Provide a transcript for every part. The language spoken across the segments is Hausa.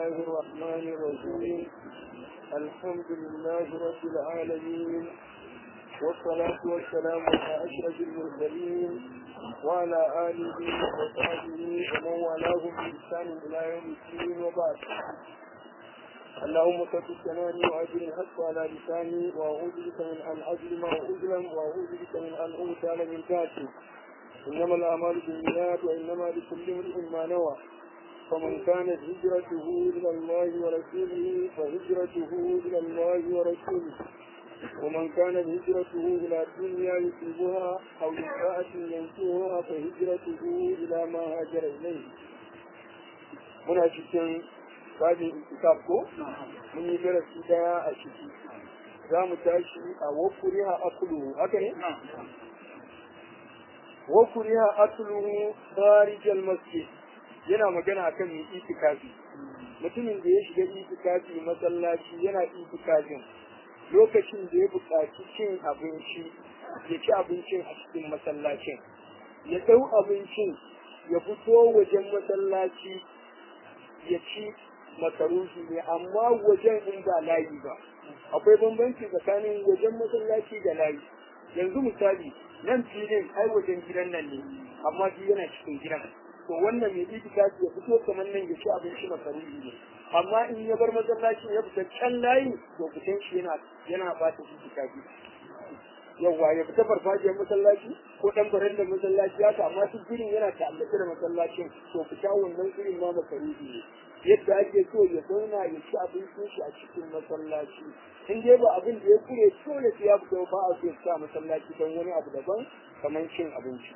الله الرحمن الرحيم الحمد لله رب العالمين والصلاة والسلام على أشرف المرسلين وعلى آله وصحبه ومن والاهم بإحسان إلى يوم الدين وبعد. اللهم ثبت كلامي وأجر الحق على لساني وأعوذ بك من أن أظلم وأظلم وأعوذ بك من أن أغتال من تحتي. إنما الأعمال بالنيات وإنما لكل امرئ ما نوى. فمن كانت هجرته إلى الله ورسوله فهجرته إلى الله ورسوله، ومن كانت هجرته إلى الدنيا يصيبها أو امرأة ينكحها فهجرته إلى ما هاجر إليه. muna cikin babin intikaf ko mun yi darasi daya a ciki, za mu tashi a wakuriha akuluhu, haka ne? wakuriha akuluhu kharijal masjid, yana magana akan mai itikafi. Mutumin da ya shiga itikafi masallaci yana itikafin, lokacin da ya buƙaci cin abinci ya ci abincin a cikin masallacin, ya ɗau abincin ya fito wajen masallaci ya ci makaruhi ne, amma wajen in ba layi ba. Akwai bambanci tsakanin wajen masallaci da layi. Yanzu misali nan filin ai wajen gidan nan ne, amma shi yana cikin gidan, to wannan mai itikafi ya fito kamar nan ya ci abinci makaruhi ne. Amma in ya bar masallacin ya fita can layi, to fitan shi yana bata itikafi. Yawwa ya fita farfajiyar masallaci ko dan baran da masallaci haka, amma duk gurin yana ta'allaka da masallacin, to fita wannan gurin ma makaruhi ne. Yadda ake so ya zauna ya ci abincin shi a cikin masallaci. In dai ba abin da ya kure dole sai ya fita, ba a so ya ci a masallaci don wani abu daban kamar cin abinci.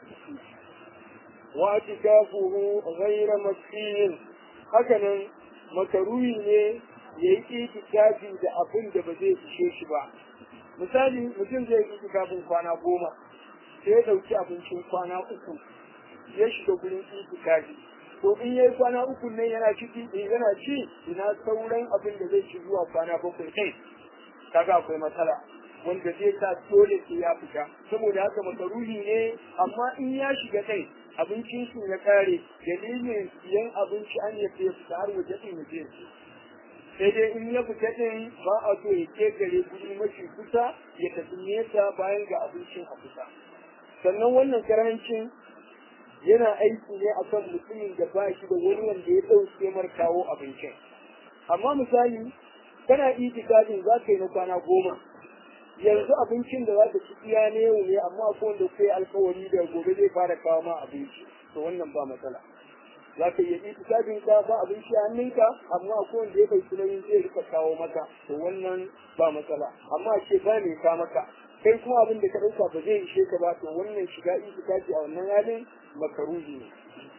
Wa atikafuhu ghayra masfiyin, hakanan makaruhi ne ya yi itikafi da abin da ba zai ishe shi ba. Misali mutum zai yi itikafin kwana 10, sai ya dauki abincin kwana 3 ya shiga gurin itikafi. To in yayi kwana 3 ne yana ci ina sauran abin da zai ci zuwa kwana 7 kai, kaga akwai matsala wanda zai sa dole sai ya fita. Saboda haka makaruhi ne, amma in ya shiga kai abincin su ya kare, dalilin siyan abinci an ya fita har waje din ya sai dai in ya fita din ba a so ya ke gare guri mafi kusa ya tafi nesa bayan ga abincin a kusa. Sannan wannan karancin yana aiki ne akan mutumin da ba shi da wani wanda ya ɗauke mar kawo abincin. Amma misali kana itikafin za ka yi na kwana 10, yanzu abincin da za ka ci iya ne yau ne, amma akwai wanda kai alkawari da gobe zai fara kawo ma abinci, to wannan ba matsala. Za ka iya itikafin ka ba abinci a hannunka, amma akwai wanda ya kai sunayin zai rika kawo maka, to wannan ba matsala. Amma ce ba ne ka maka, kai kuma abin da ka ɗauka ba zai ishe ka ba, to wannan shiga itikafi a wannan halin makaruhi ne.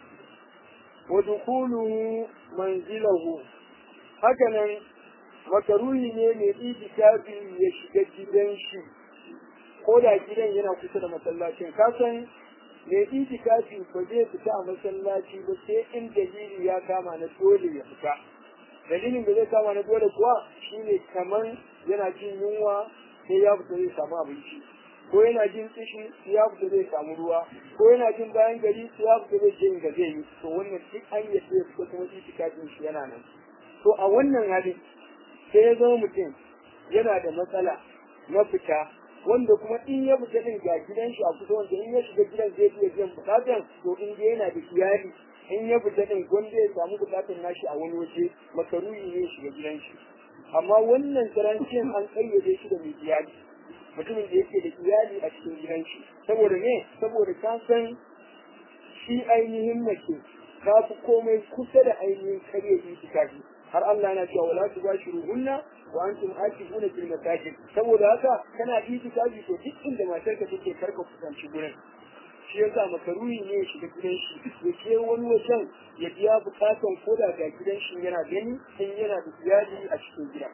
Wa dukuluhu manzilahu, hakanan makaruhi ne mai itikafi ya shiga gidan shi, ko da gidan yana kusa da masallacin. Ka san mai itikafi ba zai fita a masallaci ba sai in dalili ya kama na dole ya fita. Dalilin da zai kama na dole kuwa shine kaman yana jin yunwa sai ya fita zai samu abinci, ko yana jin kishi sai ya fita zai samu ruwa, ko yana jin bayan gari sai ya fita zai je inda zai yi, to wannan duk an yi sai fita kuma itikafin shi yana nan. To a wannan halin sai ya zama mutum yana da matsala na fita, wanda kuma in ya fita din ga gidan shi a kusa, wanda in ya shiga gidan zai iya biyan bukatan, to in dai yana da iyali in ya fita din gwanda ya samu bukatan nashi a wani waje, makaruhi ne shiga gidan shi. Amma wannan karancin an kayyade shi da mai iyali, mutumin da yake da iyali a cikin gidan shi. Saboda ne, saboda ka san shi ainihin mace ta fi komai kusa da ainihin karya itikafi. Har Allah yana cewa wala tubashiruhunna wa antum aakifuna fil masajid. Saboda haka kana itikafi, to duk inda matarka take karka kusanci gurin. Shi yasa makaruhi ne ya shiga gidan shi, ya ke wani wajen ya biya bukatan koda ga gidan shi yana gani in yana da iyali a cikin gida.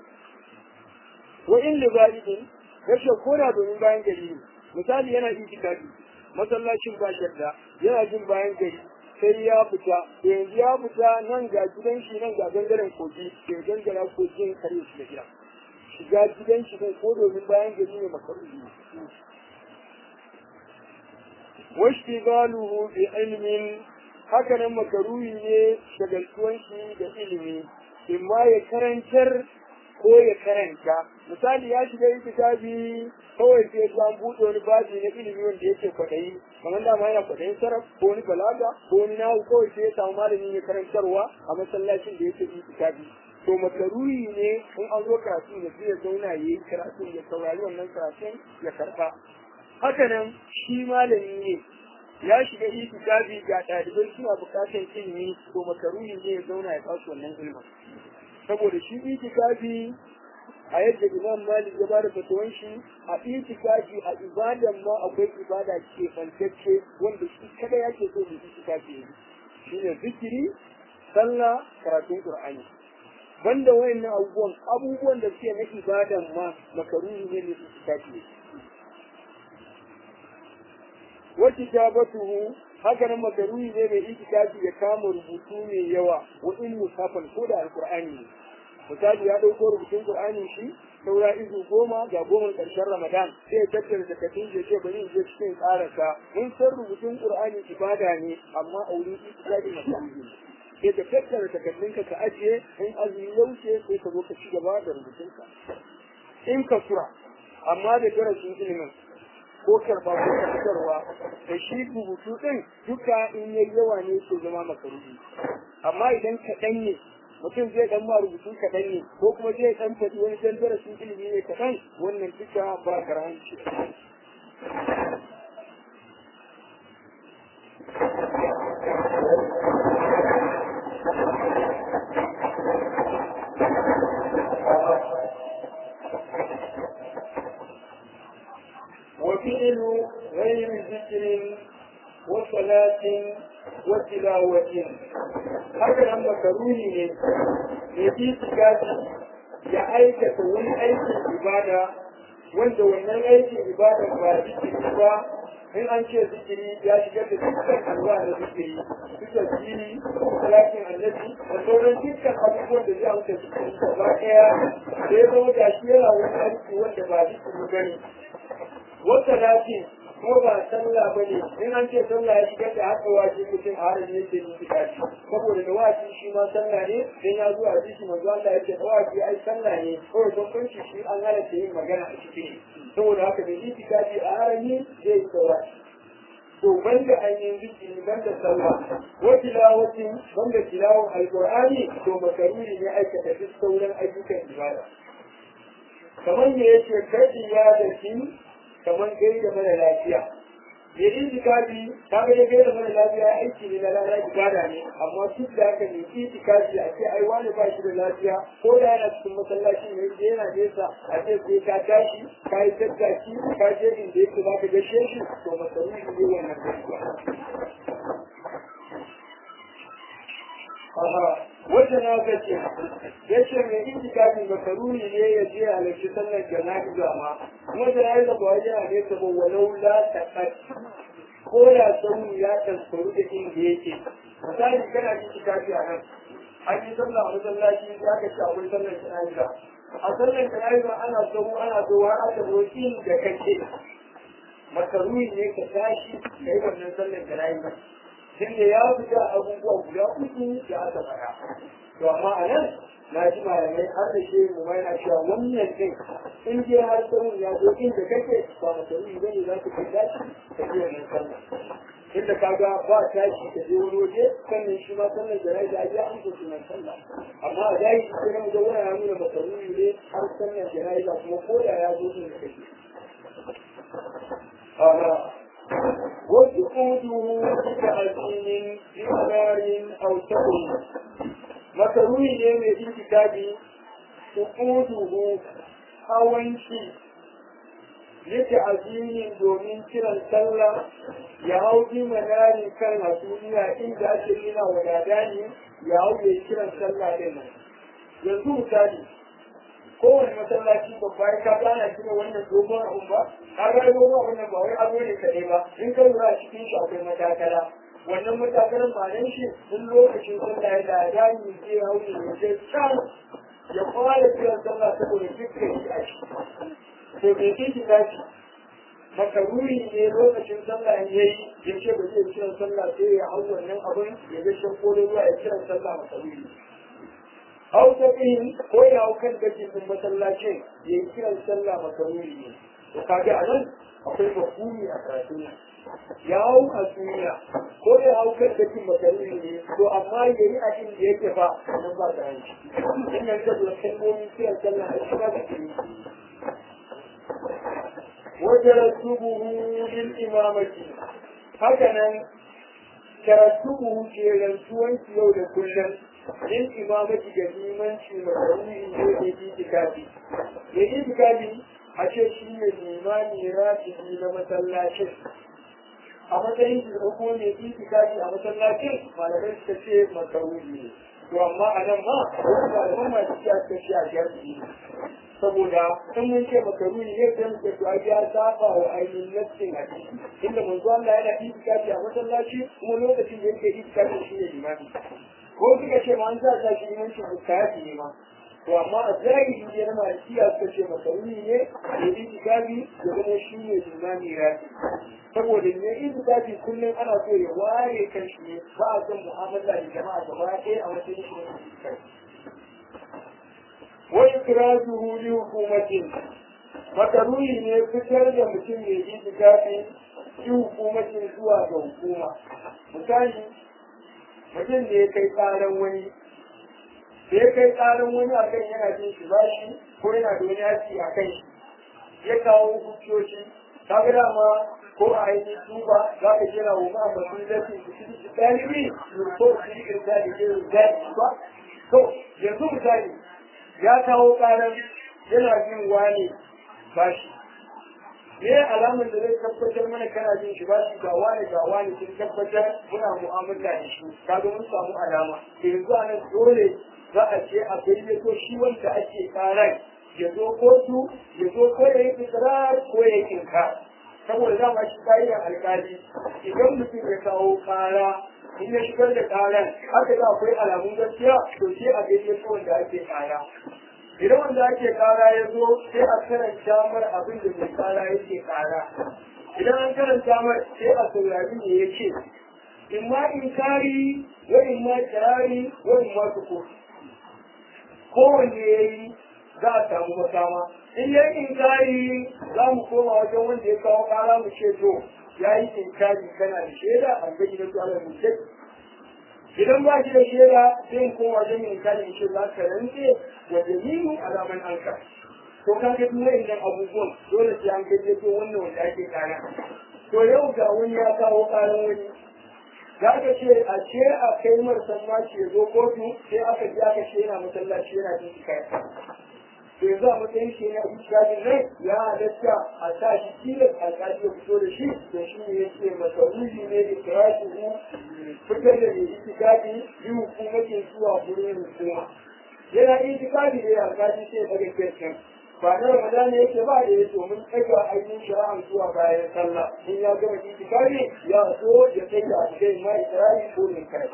Wa in da zalibin rashin koda domin bayan gari ne. Misali yana itikafi masallacin ba shadda, yana jin bayan gari sai ya fita, yanzu ya fita nan ga gidan shi, nan ga gangaren kogi, ke gangara kogin kare shi da gida. Shiga gidan shi ne ko domin bayan gari ne makaruhi ne. واشتغاله بعلم، hakanan makaruhi ne shagaltuwan shi da ilimi. in ma ya karantar ko ya karanta. Misali ya shiga itikafi kawai sai ya buɗe wani baji na ilimi wanda yake kwaɗayi, kamar da ma yana kwaɗayin sarraf ko wani balaga ko wani nahu, kawai sai ya samu malamin ya karantarwa a masallacin da yake itikafi. To makaruhi ne in an zo karatu da sai ya zauna ya yi karatu ya saurari wannan karatun ya karɓa. Haka nan shi malami ne ya shiga itikafi ga ɗalibai suna buƙatar ilimi, to makaruhi ne ya zauna ya basu wannan ilimin. Saboda shi itikafi a yadda Imam Malik ya bada fatawan shi, a itikafi a ibadan ma akwai ibada ke fantacce wanda shi kada yake so da itikafi ne, shine zikiri, sallah, karatun Qur'ani. Banda wayannan abubuwan da suke na ibadan ma makaruhi ne itikafi ne. Wa kitabatuhu haka nan makaruhi ne mai itikafi ya kama rubutu mai yawa wa in musafan ko da alqur'ani ne. Misali ya dauko rubutun qur'ani shi saura izu 10 ga 10 karshen Ramadan, sai ya tattara takardun ya ce bari in je cikin karasa. Mun san rubutun qur'ani ibada ne, amma aure itikafi makaruhi ne. Sai ka tattara takardunka ka ajiye, in azumi yauce sai ka zo ka ci gaba da rubutunka. In ka sura amma da darasin ilimin ko karba ko karkarwa da shi rubutu din duka in yayi yawa ne ke zama makaruhi. Amma idan kaɗan ne mutum zai dan ma rubutu kaɗan ne ko kuma zai dan faɗi wani dan darasin ilimi ne kaɗan, wannan duka ba karanci. وفعل غير ذكر وصلاة وتلاوة هذا مكروه يجي تكاتي ya aikata wani aikin ibada wanda wannan aikin ibada ba zikiri ba. In an ce zikiri ya shigar da dukkan alwa na zikiri, dukkan zikiri, salatin annabi da sauran dukkan abubuwan da zai amsa zikiri gaba ɗaya, da ya zama da shi yana wani aiki wanda ba zikiri ba ne. Wata lafi ko ba sallah ba ne, in an ce sallah ya shigar da haka waje mutum a harin yake yi tikaci, saboda da waje shi ma sallah ne, dan ya zo a jiki manzo Allah ya ce waje ai sallah ne, kawai bambanci shi an halatta yin magana a ciki ne, saboda haka da yi tikaci a harami zai yi saura. To banda ainihin zikiri banda sallah wa tilawatin banda tilawar alqur'ani, to makaruni ne aikata duk sauran ayyukan ibada. Kamar me yake kai da shi kamar gaida mara lafiya. Ya itikafi ta ga gaida mara lafiya aiki ne na rana ibada ne, amma duk da haka ne itikafi a ce ai wani ba shi da lafiya ko da yana cikin masallaci ne yana nesa, a ce sai ka tashi ka yi tattaki ka je inda yake za ka gashe shi, to masarufi ne wannan gaskiya. Wata na gace ya ce mai itikafi makaruni ne ya je halarci sallar jana'iza ma, kuma jana'iza ba wajen a nesa ba walau la ta ko da sauri ya tasfaru da inda yake. Misali kana itikafi a nan, an yi sallah a masallaci ya ka ci akwai sallar jana'iza. A sallar jana'iza ana sauri ana zuwa aka zo inda kake. Makaruni ne ka tashi ka yi wannan sallar jana'iza. Tunda ya fita abubuwa guda uku da aka faɗa. To amma a nan na ji malamai har da shi mu mai na cewa wannan din in je har sauran ya zo inda kake ba masaruri bane za ka kai tashi ka je wannan sallah. Inda kaga ba tashi ka je wani waje sannan shi ma sallar da rai da ya amsa sunan sallah. Amma a dai sai na ga wani ya nuna masaruri ne har sallar da rai kuma ko da ya zo inda kake. وسقوطه كأسين إنار أو سقم مكروه من الكتاب سقوطه hawanci yake azinin domin kiran sallah ya hau bi manari kan hasuliya inda ake nuna wadadani ya hau ya kiran sallah din nan. Yanzu misali kowane masallaci babba ya kaga ana gina wannan dogon abun ba, kaga dogon abun nan ba wai abu ne kaɗai ba, in ka lura a cikin shi akwai matakala. Wannan matakalan ba nan shi duk lokacin sallah ya da dani zai hau ne ya je can ya fara kiran sallah saboda dukkan shi a shi. To me ke ki tashi? Makaruri ne lokacin sallah ya yi ya ce ba zai kiran sallah sai ya hau wannan abun ya ga shan kolon ruwa ya kiran sallah makaruri. hau ta ɗin ko ya hau kan dakin masallacin ya yi kiran sallah makaruri ne to kaga a nan akwai mafhumi a karatun ya hau a duniya ko ya hau kan dakin makaruri ne to amma ya yi a inda yake fa nan ba ta hanci in yanzu da kalmomin kiran sallah a shiga da ke وترتبه للإمامة هكذا ترتبه كيرنسوان يوم كلا للإمامة قديما في مكروه يجي تكافي أشياء شيء الإمام راتبي لمسلاشة a matsayin shi da kuma mai itikafi a masallacin malamai suka ce makaruhi to amma a nan ma wasu malaman masu cewa suka ce a jami'i saboda in mun ce makaruhi ne sai muka to ai ya saba wa ainihin nassin a ciki inda manzo Allah yana itikafi a masallaci kuma lokacin da yake itikafi shi ne limami ko suka ce ma an sa shi limanci mutayafi ne ma to amma a zahiri ne na malikiya suka ce makaruhi ne da itikafi da kuma shi ne limami rafi saboda ne itikafi kullum ana so ya ware kan shi ne ba a son mu'amala da jama'a gaba ɗaya a matsayin shi ne itikafi وإخراجه لحكومة مكروه ne fitar da mutum mai itikafi shi hukumacin zuwa ga hukuma misali mutum da ya kai tsaron wani da ya kai tsaron wani a kan yana jin shi bashi ko yana da wani yaki a kai ya kawo hujjoji ta ga dama ko a yi tuba za ka jira wa ma masu zafi su ci ɗalibi ko su yi irga da jirin zafi ba to yanzu misali ya kawo karan yana jin wani bashi me alamar da zai tabbatar mana kana jin shi bashi ga wani sun tabbatar muna mu'amala da shi kaga mun samu alama to yanzu a nan dole za a ce a gayyato shi wanda ake karan ya zo kotu ya zo ko ya yi ikrar ko ya yi inka saboda dama shi ka'idan alkali idan mutum ya kawo kara in ya shigar da karan haka za akwai alamun gaskiya to sai a gaishe su wanda ake kara idan wanda ake kara ya zo sai a karanta mar abin da mai kara yake kara idan an karanta mar sai a saurari ne ya ce in ma inkari wa in ma kirari wa in ma suko kowanne ya yi za a samu makama in ya yi inkari za mu koma wajen wanda ya kawo kara mu ce to ya yi inkari kana da shaida an gaji da su ala mutum idan ba shi da shaida sai in koma wajen mai inkari in ce za ka rantse wa jami'u alaman anka to ka ga duk wa'annan abubuwan dole sai an gaje to wannan wanda ake kara to yau ga wani ya kawo karan wani za ka ce a ce a kai marsan mashi ya zo kotu sai aka ji aka ce yana masallaci yana jin kai to yanzu a matsayin shi na iskajin rai ya halatta a sa shi tilas alƙali ya fito da shi to shi ne ya ce masarufi ne da kirashi ne fitar da mai iskaji yi hukumatin zuwa gurin hukuma yana iskaji da ya alƙali sai ya daga kirkin ba na ramadan ne yake ba da ya domin ɗaga ainihin shari'ar zuwa bayan sallah in ya gama iskaji ya so ya kai da alƙai ma isra'i ko ne kai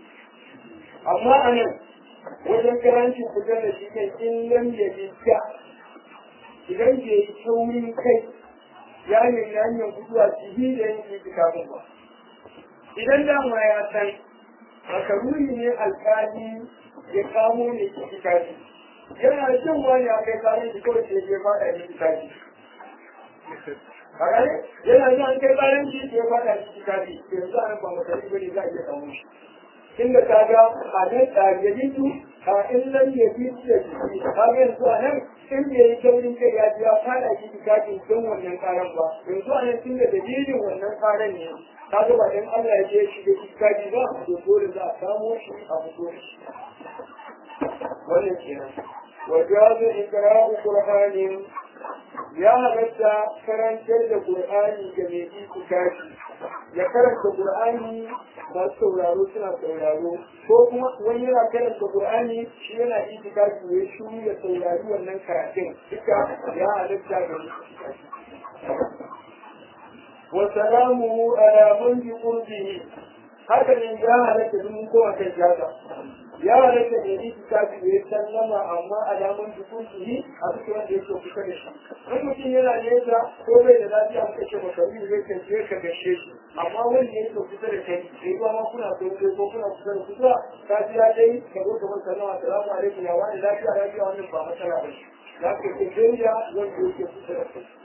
amma a nan wajen karancin fitar da shi kan in lam ya jinta idan ke yi taurin kai ya nemi hanyar guduwa cibi da yin itikafin ba idan dama ya san makaruni ne alkali ya kamo ne itikafi yana jin wani a kai tsarin shi kawai sai ya fada ne itikafi yana jin an kai tsarin shi sai ya fada ne itikafi yanzu a nan ba makaruni bane za a iya samu shi inda ka ga a nan ɗabi'atu a in nan ya fi da jiki ka ga yanzu a nan in bai yi taurin kai ya ya fada shi kafin don wannan karan ba yanzu a nan tun da dalilin wannan karan ne ka ga ba dan Allah ya ce shi da iskaji ba to dole za a samu shi a fito shi wannan kenan wajazu ikra'u qur'anin ya halatta karantar da qur'ani ga mai itikafi ya karanta qur'ani masu sauraro suna sauraro ko kuma wani yana karanta qur'ani shi yana itikafi ya shuru ya saurari wannan karatun duka ya halatta ga itikafi wa salamuhu ala man bi qurbihi haka ne ya halatta duk kowa kan jaza ya halatta ne yi tafi da ya sallama amma alamun dukunci a duk wanda yake kusa da shi in mutum yana nesa ko bai da lafiya muka ce masaruri zai kan je ka gashe shi amma wanda yake kusa da kai sai ba ma kuna so ko kuna kusa da kusa ka ji ya dai ka zo ka bar sallama assalamu alaikum ya wani lafiya wannan ba matsala ba za ka ce dai wanda yake kusa da kai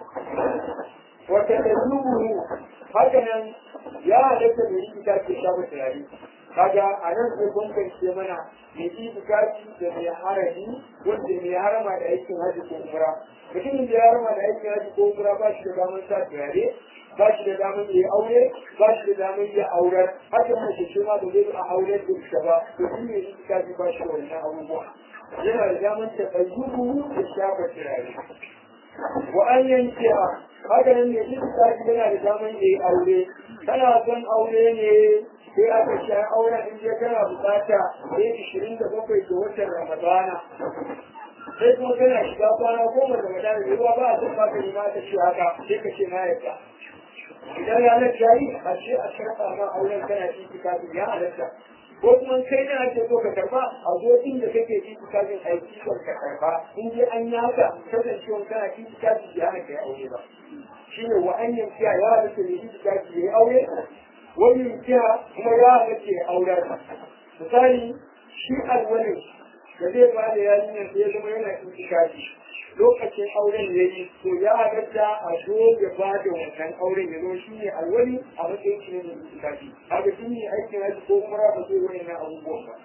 wata ɗanubu haka nan ya halatta da yi ita ke shafa turare kaga a nan sai bambance mana mai yi bukati da mai harami wanda mai harama da aikin haji ko umra mutumin da ya harama da aikin haji ko umra ba shi da damar sa turare ba shi da damar ya aure ba shi da damar ya aurar haka mace ce ma da zai a auren da ita ba to shi ne yi bukati ba shi wannan abubuwa yana da damar ta ɗanubu da shafa turare wa an yanke haka nan ne shi tsaki yana da daman da ya aure kana son aure ne sai aka sha auren in je kana bukata sai 27 ga watan ramadana sai kuma kana shiga kwana 10 da ramadana da ruwa ba a son baka ne ma ta ce haka sai ka ce na yadda idan ranar ta yi a ce a sharfa ma auren kana itikafi ya halatta ko kuma kai ne ake so ka karba a zo inda kake itikafin aiki ka karba in dai an yi haka kasancewa kana itikafi ya hana kai aure ba shine wa an yankiya ya halatta ne itikafi ya aure wani yankiya kuma ya halatta ya aure misali shi alwali da zai ba da yarinyar da ya zama yana itikafi lokacin auren ya yi to ya halatta a zo ya ba da wannan auren ya zo shi ne alwali a matsayin shi ne mai itikafi haka shi ne aikin haji ko kuma ba zai wani na abubuwan ba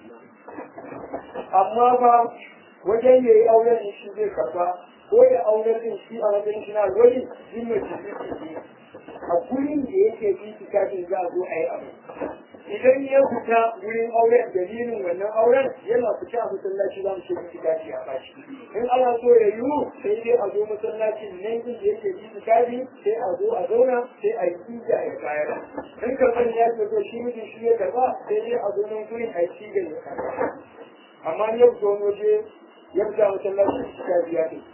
amma ba wajen ya yi auren shi zai karba ko da auren din shi a matsayin shi na alwali shi ne shi a gurin da yake itikafin za a zo a yi abu idan ya fita wurin auren dalilin wannan auren yana fita a masallaci za mu ce itikafi a bashi in ana so ya yiwu sai dai a zo masallacin nan din da yake itikafi sai a zo a zauna sai a yi tiga ya bayar in karɓar ya ce zo shi mijin shi ya karɓa sai dai a zo nan gurin a yi tiga ya karɓa amma yau zo waje ya fita masallacin itikafi ya ce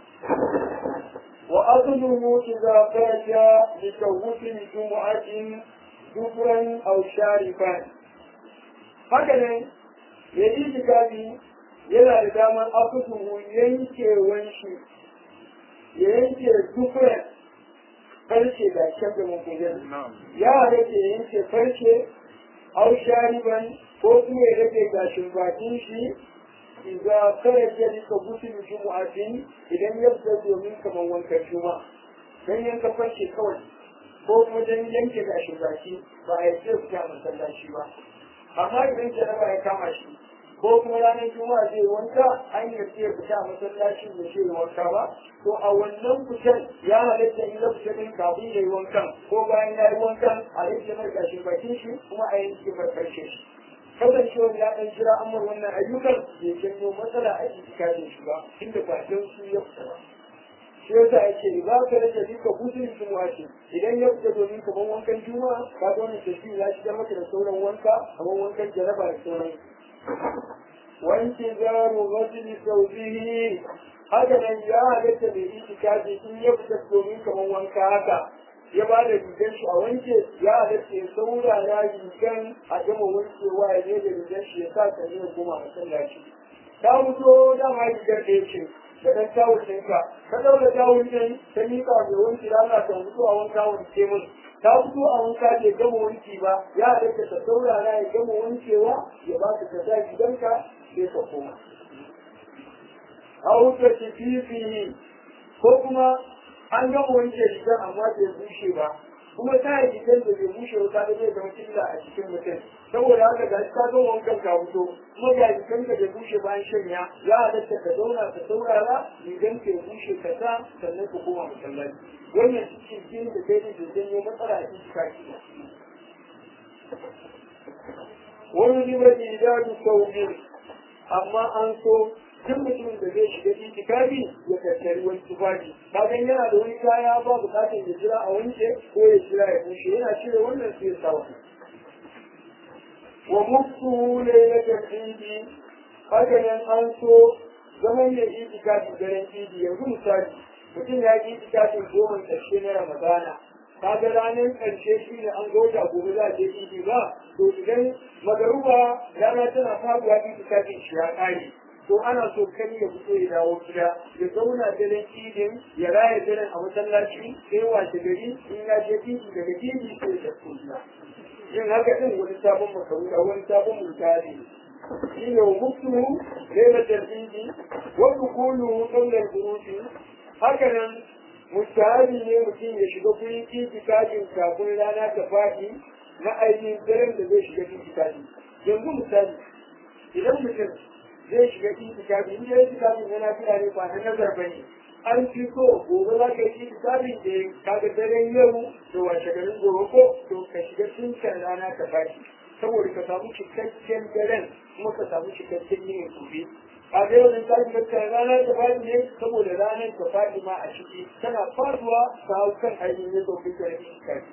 وأظنه إذا خرج لتوت جمعة دبرا أو شارفا هكذا يجي كتابي yana da damar akusuhu yankewan shi ya yanke dukkan farce da kyan da mafujan ya rage yanke farce au shariban ko kuma ya rage gashin bakin shi idan karaje duka gusul jumu'atin idan ya fita domin kamar wankan juma'a dan yanka farce kawai ko kuma dan yanke gashin baki ba a yi fita masallaci ba amma idan jaraba ya kama shi ko kuma ranar juma'a zai wanka an yi ya fita masallacin da shi wanka ba to a wannan fitar ya halatta in ya fita din kafin ya yi wankan ko bayan ya yi wankan a rage mai gashin bakin shi kuma a yanke mai karshe shi kasancewar ya ɗan jira amur wannan ayyukan bai janyo matsala a itikafin shi ba inda ba don su ya fita ba shi yasa ake za ka rage duka hutun juma'a ce idan ya fita domin kamar wankan juma'a ka ga wannan tafi ya shigar maka da sauran wanka kamar wankan jaraba da sauran wanki zaru rajuli sauzihi haka nan ya halatta da itikafi in ya fita domin kamar wanka haka ya ba da rigar shi a wanke ya halatta ya saurara rigar a gama wankewa ya ne da rigar shi ya sa ta ne kuma masallaci ta fito dama rigar da ya ce da ɗan tawul ɗinka ka ɗaura tawul ɗin ta miƙa mai wanki da ana kan fito a wanka wanke mun ta fito a wanka bai gama wanki ba ya halatta ta saurara ya gama wankewa ya ba ka ta sa gidanka sai ka koma a wuce fifi ko kuma an gama wanke rigar amma bai bushe ba kuma ta yi rigar da bai bushe ba ta zai zama illa a cikin mutum saboda haka ga ta zo wankan ka fito kuma ga rigar da bai bushe bayan shanya ya halatta ka zauna ka saurara rigar ka bushe ka sa sannan ka koma masallaci wannan cikin jini da kai da janyo matsala a cikin kaki wani ribar da idanu sauƙi amma an so duk mutumin da zai shiga itikafi ya tattari wani tufafi kagan yana da wani kaya ba bukatar ya jira a wanke ko ya jira ya bushe yana cire wannan sai ya sa wani wa mutu lailatul idi haka nan an so zaman ya itikafi daren idi yanzu misali mutum ya yi itikafin 10 ƙarshe na ramadana kaga ranar ƙarshe shi ne an gauta gobe za a je idi ba to idan magaruba rana tana faruwa itikafin shi ya ƙare to ana so kan ya fito ya dawo gida ya zauna daren idin ya raya daren a masallaci sai washe gari in ya je idi daga idi sai ya tafi gida yin haka din wani sabon makaruka wani sabon mutane shi ne mutu lailatul idi wa dukulu qawla al-buruji haka nan mutane ne mutum ya shiga gurin itikafin kafin rana ta faɗi na ainihin daren da zai shiga itikafin yanzu misali idan mutum zai shiga itikafi in dai itikafin yana fiya ne ba na nazar bane an fi so gobe za ka yi itikafin da kaga daren yau da washe garin gobe ko to ka shiga cikin rana ta faɗi saboda ka samu cikakken daren kuma ka samu cikakken yin gobe a ga yau da ta rana ta faɗi ne saboda ranar ta faɗi ma a ciki tana faduwa ta hau kan ainihin ya zofi da itikafi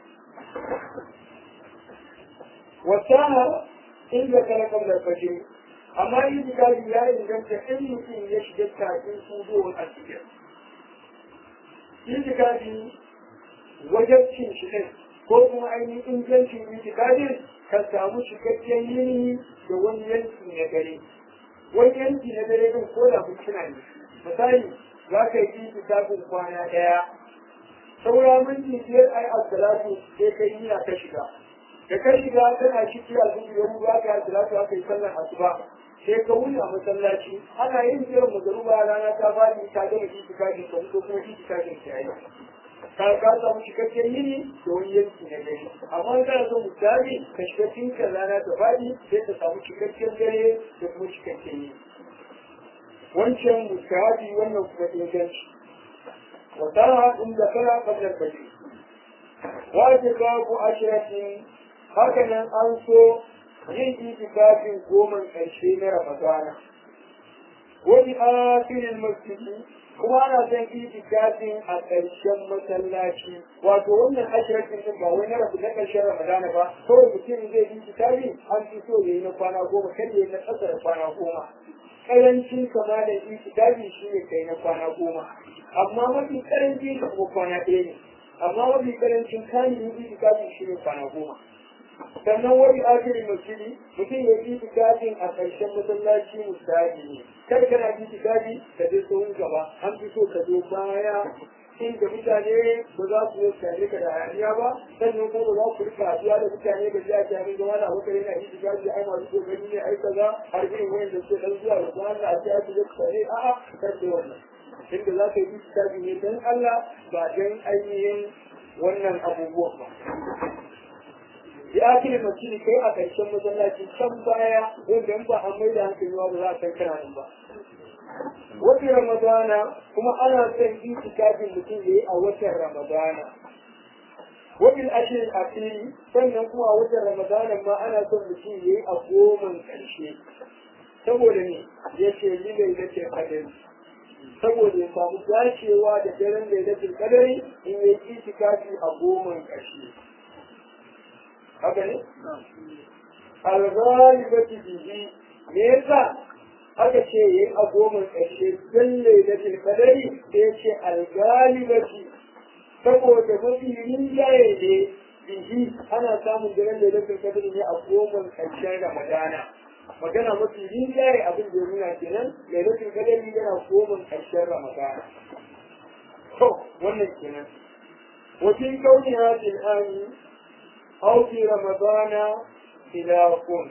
wata inda kana kamar fashe amma itikafi ya inganta in mutum ya shiga kafin sudowar asibiyar itikafi wajen cin shi ne ko kuma ainihin ingancin itikafin ka samu cikakken yini da wani yanki na dare wani yanki na dare din ko da kun tuna ne misali za ka yi itikafin kwana ɗaya saura minti biyar ai as-salatu sai kai niyya ka shiga da kai shiga kana ciki a zuwa yau ba ka as-salatu aka yi sallar asuba sai ka wuni a masallaci ana yin jiran magaruba rana ta fadi ta gama itikafin ka ko kuma itikafin ka yayi ka samu cikakken yini da wani yanki na dare amma kana son misali ka shiga cikin rana ta fadi sai ka samu cikakken dare da kuma cikakken yini wancan mustahabi wannan kuma inganci وترى إن دخل قبل الفجر واعتكاف عشرة هكذا أنسو yin itikafin goma ƙarshe na Ramadana. Wani akirin masjidi kuma ana son itikafin a ƙarshen masallaci. Wato wannan ashiratin din ba wai na rabu na ƙarshen Ramadana ba, kawai mutum zai yi itikafi an fi so ya yi na kwana goma, kar ya yi na ƙasa da kwana goma. Ƙarancin kama da itikafi shi ne kai na kwana goma. Amma mafi ƙaranci da kuma kwana ɗaya ne. Amma mafi ƙarancin kanin itikafi shi ne kwana goma. sannan wani akirin masjidi mutum ya yi itikafin a ƙarshen masallaci mustahabi ne kar kana yi itikafi ka je tsohon gaba an fi so ka zo baya inda mutane ba za su yi tare ka da hayaniya ba sannan kuma ba za ku rika haɗuwa da mutane da ya jami ga wani abokan yana yi itikafi ai masu kokari ne ai kaza har irin wani da suke ɗan zuwa da kuma Allah a ce ake yi tare a'a kar da wannan inda za ka yi itikafi ne don Allah ba don ainihin wannan abubuwan ba ya ake masjidi kai a ƙarshen masallaci can baya wanda ba a mai da hankali ba za a san kana nan ba. Watan Ramadana kuma ana son itikafin mutum ya yi a watan Ramadana. Watan ashirin akiri sannan kuma a watan Ramadana ma ana son mutum ya yi a goman ƙarshe. Saboda ne ya ce lilai da ke kadari. Saboda ya samu dacewa da daren da ya dace kadari in yi itikafi a goman ƙarshe. haka ne? Algalibati bihi me yasa aka ce yi a goma ƙarshe don lailatul qadari da ya ce algalibati saboda mafi rinjaye ne bihi ana samun daren lailatul qadari ne a goma ƙarshen Ramadana. Magana mafi rinjaye abin da ya nuna kenan lailatul qadari yana goma ƙarshen Ramadana. To wannan kenan. Wajen kauniya fil ami أو في رمضان إلى قوم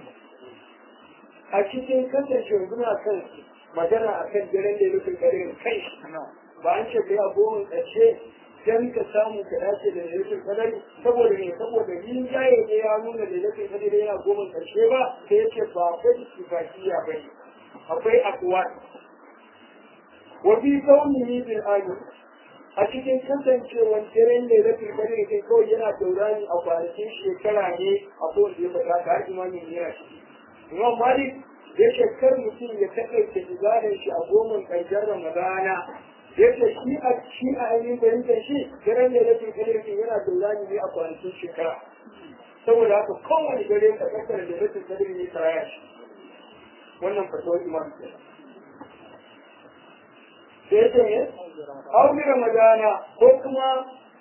أكيد كنت شغلنا كن مجانا أكيد جرين ليلة القدر كيش وأنت بأبوه الشيء كم كسامو كلاسي ليلة القدر سبوا من جاي يعملون ليلة القدر إلى قوم الشيء كيش باقي كفاية بني أبي أقوال وفي كونه بالآية a cikin kasancewar daren da zai kare kai kawai yana taurari a kwanakin shekara ne a kowace ya faɗa ta har imanin yana ciki. Imam Malik ya shekar mutum ya taƙaita ibadan shi a goma ƙarshen Ramadana ya ce shi a ainihin fahimtar shi daren da zai kare kai yana taurari ne a kwanakin shekara. Saboda haka kowane dare ka kasar da zai kare ne karaya shi. Wannan fatawar Imam Malik. sai ne auri Ramadana ko kuma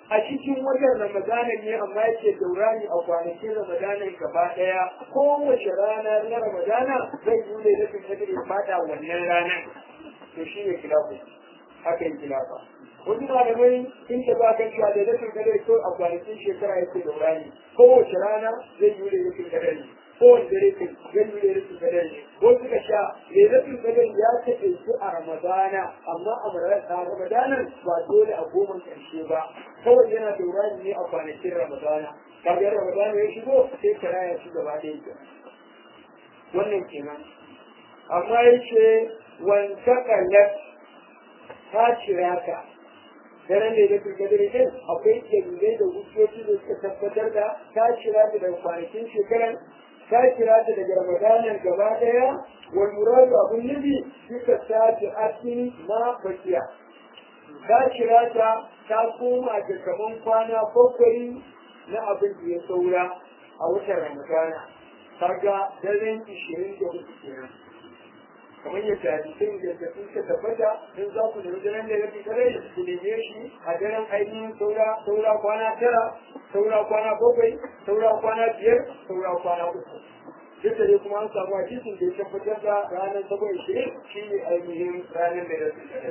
a cikin watan ramadanan ne amma yake daurani a kwanakin ramadanan gaba daya kowace rana na ramadana zai yi da nufin kadar ya fada wannan ranar to shi ne kilafu haka yi kilafa wasu malamai sun ta ba kan cewa da nufin kadar ko a kwanakin shekara yake daurani kowace rana zai yi da nufin kadar kowane dare kai zai yi da nufin kadar ne ko suka sha lailatul qadr ya take su a ramadana amma a ramadanan ba dole a goma karshe ba kawai yana daurani ne a kwanakin ramadana kaga ramadana ya shigo sai kira ya ci gaba da yake wannan kenan amma yace wan taqallat ta cira ka daren lailatul qadr din akwai dalilai da hujjoji da suka tabbatar da ta cira da kwanakin shekaran ta kira ta daga ramadanan gaba daya wal muradu abun nabi suka sace asin ma bakiya ta kira ta koma da kaman kwana bakwai na abin da ya saura a watan ramadana kaga daren 24 kenan kamar yadda hadisin da suka tabbata in za ku nemi daren da ya fi kare ku neme shi a daren ainihin saura kwana tara saura kwana bakwai saura kwana biyar saura kwana uku duk da dai kuma an samu hadisin da ya tabbatar da ranar saboda shi ne ainihin ranar da ya fi kare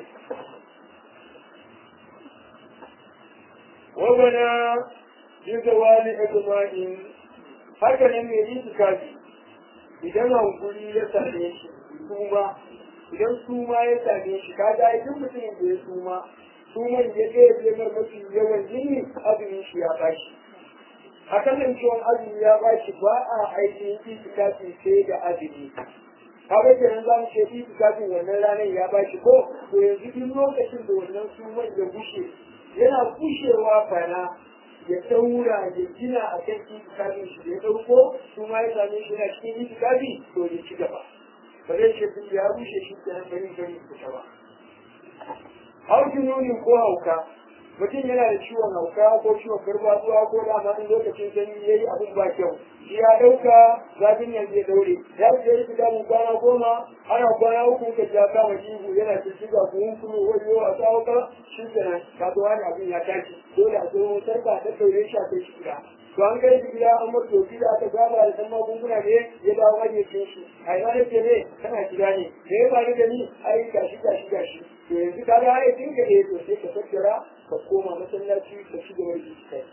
wabana jizawali ajma'in haka nan mai yi tukafi idan hankuli ya same shi suma idan suma ya same shi kaga idan mutumin da ya suman ya ɗaya mafi yawan jini azumin shi ya bashi a kasancewan azumi ya bashi ba a ainihin itikafi sai da azumi kaga kenan za mu ce itikafin wannan ranar ya bashi ko to yanzu duk lokacin da wannan suman ya gushe yana gushewa fana ya daura ya gina a kan itikafin shi da ya ɗauko suma ya same shi na cikin itikafi to ya ci gaba ba zai ce duk ya rushe shi kenan bari fita ba. Haukin nuni ko hauka mutum yana da ciwon hauka ko ciwon gargajiya ko dama in lokacin sanyi ya yi abin ba kyau shi ya ɗauka zafin yanzu ya daure ya fi yi fita mun kwana goma ana kwana uku ka ja kama jihu yana ta shiga kuma kuma wajen a tsawaka shi kenan ka zo wani abin ya tashi dole a tsohon sarka ta daure shi a kai shi gida. To an kai gida an mato gida aka gaba da san magunguna ne ya dawo hanyar shi a ina nake ne kana gida ne da ya faru da ni ai gashi to yanzu ka ga ai kin ga to sai ka tattara ka koma masallaci ka shiga wani kai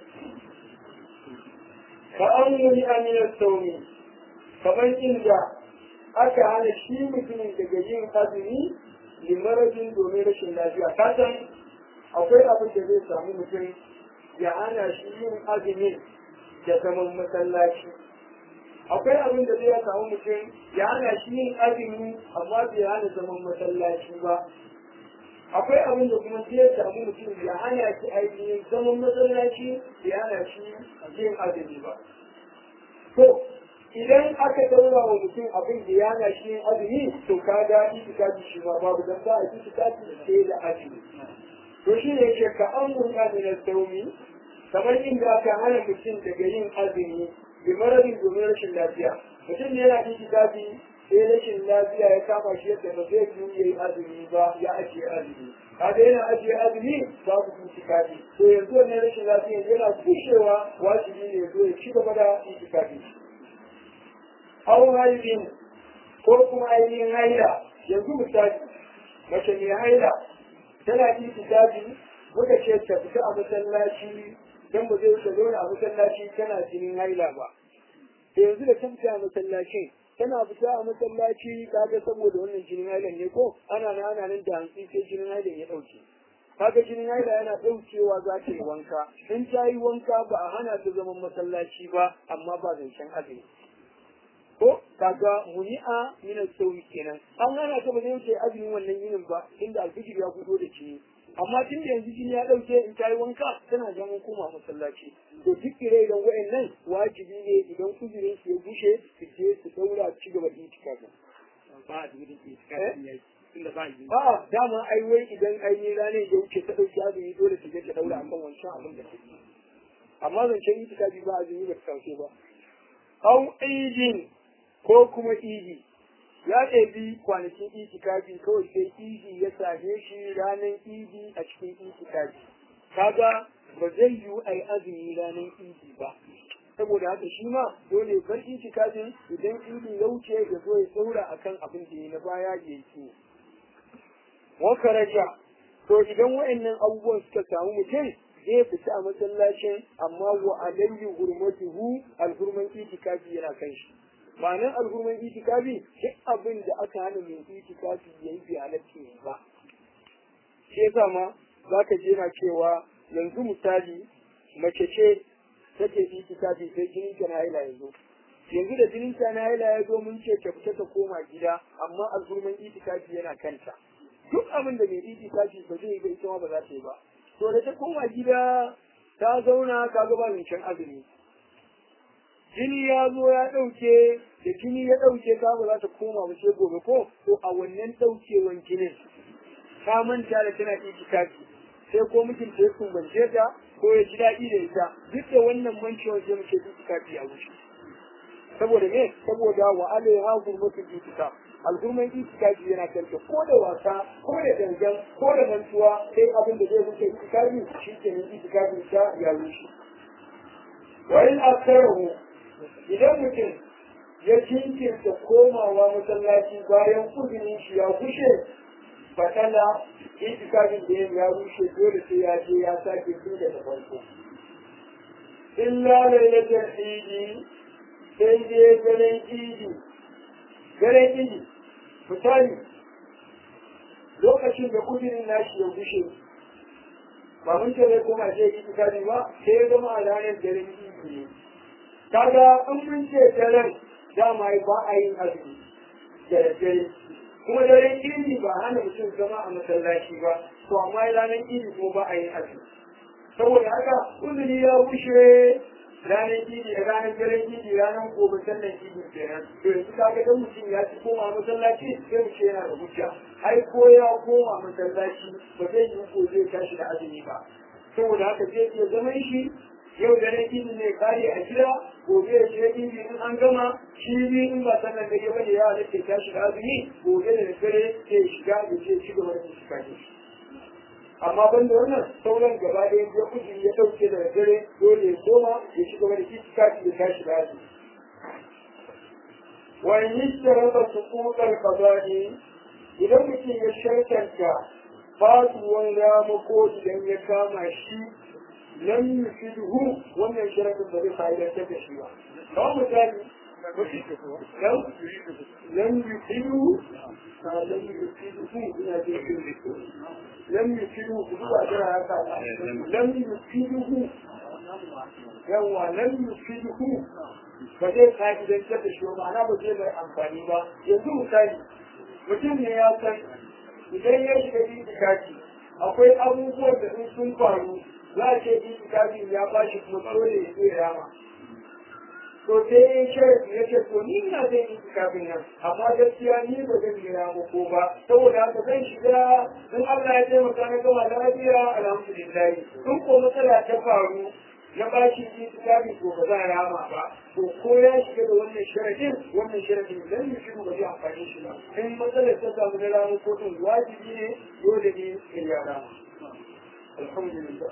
ka an yi amina saumi kamar inda aka hana shi mutumin daga yin azumi limarajin domin rashin lafiya kasan akwai abin da zai samu mutum ya hana shi yin azumin da zaman masallaci akwai abin da zai samu mutum ya hana shi yin azumi amma bai hana zaman masallaci ba akwai abin da kuma zai samu mutum ya hana shi ainihin zaman masallaci ya hana shi yin azumi ba to idan aka daura wa mutum abin da ya hana shi yin azumi to ka ga itikafi shi ma babu dan ba a itikafi sai da azumi to shi ne ke ka an murna min al-sawmi kamar inda aka hana mutum daga yin azumi bi maradin domin rashin lafiya mutum ne yana itikafi sai rashin lafiya ya kama shi yadda ba zai yi yayi azumi ba ya ajiye azumi kaga yana ajiye azumi babu itikafi to yanzu wannan rashin lafiya yana kushewa wajibi ne zo ya ci gaba da itikafi aw haidin ko kuma ainihin haila yanzu misali mace mai haila tana itikafi muka ce ta fita a masallaci dan ba zai wuce zaune a masallaci tana jinin haila ba yanzu da ta fita a masallacin tana fita a masallaci kaga saboda wannan jinin hailan ne ko ana nan da hantsi sai jinin hailan ya dauke kaga jinin haila yana daukewa za ta yi wanka in ta yi wanka ba a hana ta zaman masallaci ba amma ba zancen azumi ko kaga muni'a min al-sawi kenan an hana ta ba zai wuce azumin wannan yinin ba inda alfijir ya fito da jini amma tun da yanzu jini ya dauke in ta yi wanka tana zaman koma masallaci to duk idan wa'annan wajibi ne idan kujirin su ya bushe su je su daura ci gaba da itikafi ba a dubi itikafi ne tunda ba yi a dama ai wai idan ainihin ranar ya wuce ta dauki azumi dole su je ta daura akan wancan abin da take amma zancen itikafi ba azumi ba ta kauce ba au idin ko kuma idi ya ɗabi kwanakin itikafi kawai sai idi ya same shi ranar idi a cikin itikafi kaga ba zai yi ai azumi ranar idi ba saboda haka shi ma dole bar itikafin idan idi ya wuce ya zo ya saura akan abin da ya na baya ya yi wa karaja to idan wa'annan abubuwan suka samu mutum zai fita a masallacin amma wa alayhi hurmatuhu alhurman itikafi yana kan shi ma'anar alhurman itikafi duk abin da aka hana mai itikafi ya yi bai halatta ba shi yasa ma za ka je na cewa yanzu misali mace ce take itikafi sai jinin ta na haila yanzu da jinin ta na haila ya zo mun ce ta fita ta koma gida amma alhurman itikafi yana kanta duk abin da mai itikafi ba zai yi ba ita ma ba za ta yi ba to da ta koma gida ta zauna ka ga ba can azumi jini ya zo ya ɗauke da jini ya ɗauke ka ba za ta koma ba sai gobe ko to a wannan ɗaukewan jinin ta manta da tana itikafi sai ko mutum ta sumbance ta ko ya ji daɗi da ita duk da wannan mancewar sai muke itikafi a wuce saboda me saboda wa alaiha hurmatul itikaf alhurman itikafi yana kanta ko da wasa ko da dangan ko da mantuwa sai abin da zai wuce itikafi shi ke nan itikafi ta ya rushe wa in akarahu idan mutum ya jinkirta komawa masallaci bayan kudinin shi ya kushe fatala itikafin da ya rushe dole sai ya je ya sake tun da farko illa lailatul idi sai dai garin idi misali lokacin da kudirin nashi ya gushe ba mun ce zai koma ce yi tukari ba sai ya zama a ranar garin idi ne kaga in mun ce daren dama ba a yin azumi da dare kuma daren idi ba hana mutum zama a masallaci ba to amma ranar idi kuma ba a yin azumi saboda haka uzuri ya gushe ranar idi da ranar daren idi ranar gobe sallan idi kenan to yanzu kaga dan mutum ya ci koma masallaci sai mu ce yana da hujja ai ko ya koma masallaci ba zai yi ko zai tashi da azumi ba saboda haka zai iya zaman shi yau daren idi ne kare a gida gobe ya ce idi in an gama shi bi in ba sallan da ya bane ya halatta tashi da azumi gobe da dare sai shiga da ce ci gaba da shi amma ban da wannan sauran gaba da ya kuji ya dauke da dare dole ya koma ya shiga wani itikafi ya tashi da shi wa yishtarata suqutal qada'i idan mutum ya shartanta fatuwan ramako idan ya kama shi lam yufiduhu wannan sharadin ba zai fa'idantar da shi ba kawai misali لم يفيدوا ba zai fa'idantar da shi ba ma'ana ba zai mai amfani ba yanzu misali mutum ne ya san idan ya shiga itikafi akwai abubuwan da sun faru za a ce itikafi ya ba shi kuma tsaro da ya zai rama to sai sharafi ya ce to ni na zai itikafin nan amma gaskiya ni ba zan yi rama ko ba saboda haka zan shiga in Allah ya taimaka na gama lafiya alhamdulillah in ko matsala ta faru na bashi itikafi ko ba za a rama ba to ko ya shiga da wannan sharadin dan shi ba zai amfani shi ba in matsalar ta samu na rama ko tun wajibi ne dole ne ya rama alhamdulillah